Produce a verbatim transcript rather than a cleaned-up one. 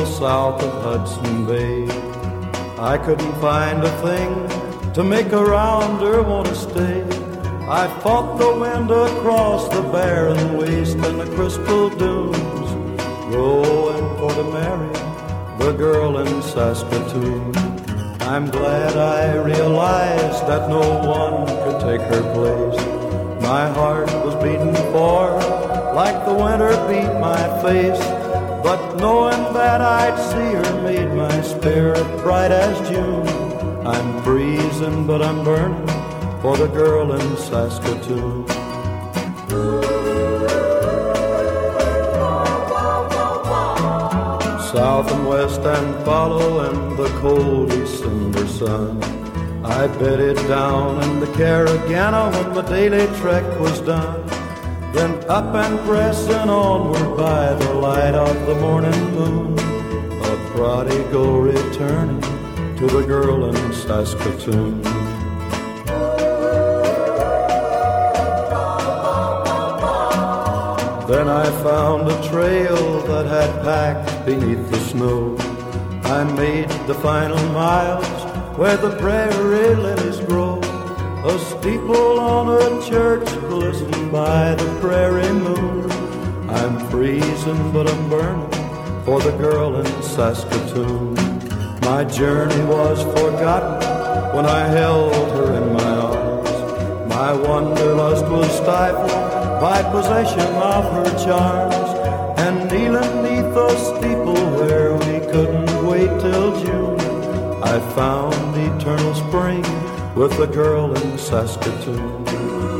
jungle south of Hudson Bay. I couldn't find a thing to make a rounder want to stay. I fought the wind across the barren waste and the crystal dunes, going for to marry the girl in Saskatoon. I'm glad I realized that no one could take her place. My heart was beating for her like the winter beat my face. But knowing that I'd see her made my spirit bright as June. I'm freezing but I'm burning for the girl in Saskatoon. South and west and following the cold December sun, I bedded down in the Caragana when the daily trek was done. Then up and pressing onward by the light of the morning moon, a prodigal returning to the girl in Saskatoon. Then I found a trail that had packed beneath the snow. I made the final miles where the prairie lilies grow. A steeple on a church glistened by the prairie moon. I'm freezing but I'm burning for the girl in Saskatoon. My journey was forgotten when I held her in my arms. My wanderlust was stifled by possession of her charms. And kneeling neath a steeple where we couldn't wait till June, I found eternal spring with the girl in Saskatoon.